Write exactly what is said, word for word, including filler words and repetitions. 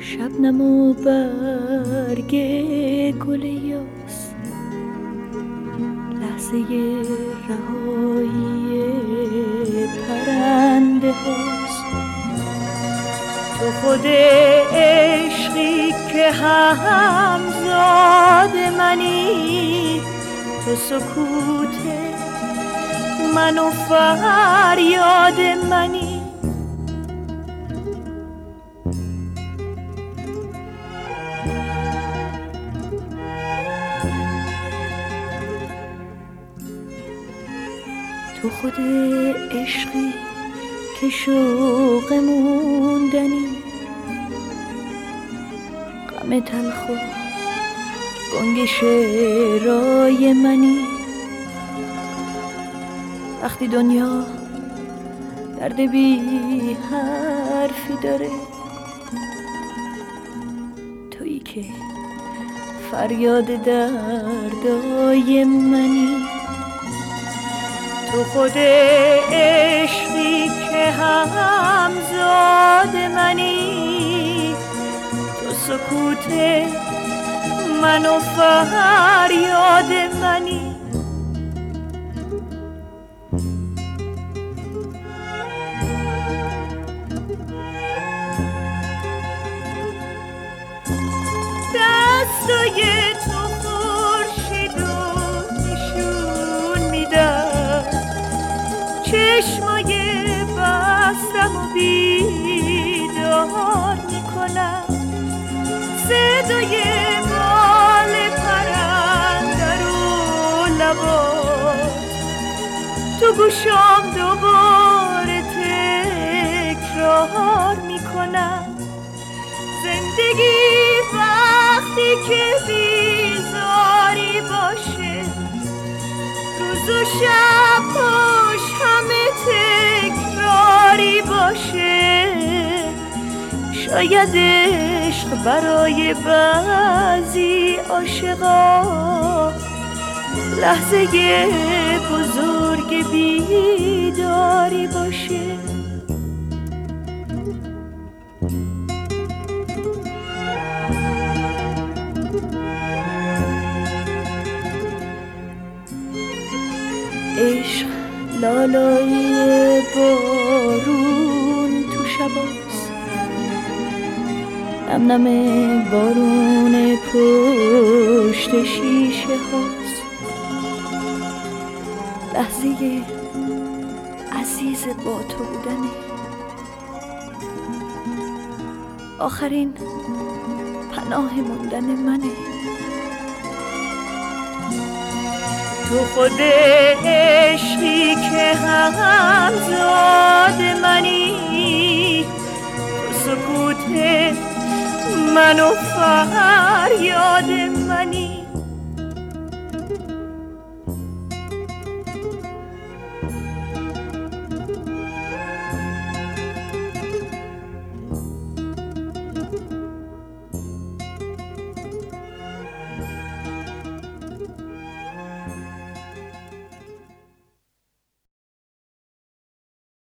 شبنم و برگ گل یاس، لحظه رهایی پرنده هاست. تو خود عشقی که همزاد منی، تو سکوت من و فریاد منی. تو خود عشقی که شوق موندنی، غم تلخ و گنگ شعرهای منی. وقتی دنیا درد بی حرفی داره، تویی که فریاد دردای منی. تو خود عشقی که همزاد منی، تو سکوت من و فریاد منی. دستای تو خورشید رو نشون میدن، چشمای بستم و بیدار میکنم. صدای بال پرنده رو لبات تو گوشم دوباره تکرار میکنم. زندگی وقتی که بیزاری باشه، روز و شباش همه تکراری باشه. شاید عشق برای بعضی عاشقا لحظه بزرگ بیداری باشه. عشق لالایی بارون تو شباست، نم نم بارون پشت شیشه هاست. لحظه عزیز با تو بودنه، آخرین پناه موندن منه. تو خود عشقی که همزاد منی، تو سکوت من و فریاد منی.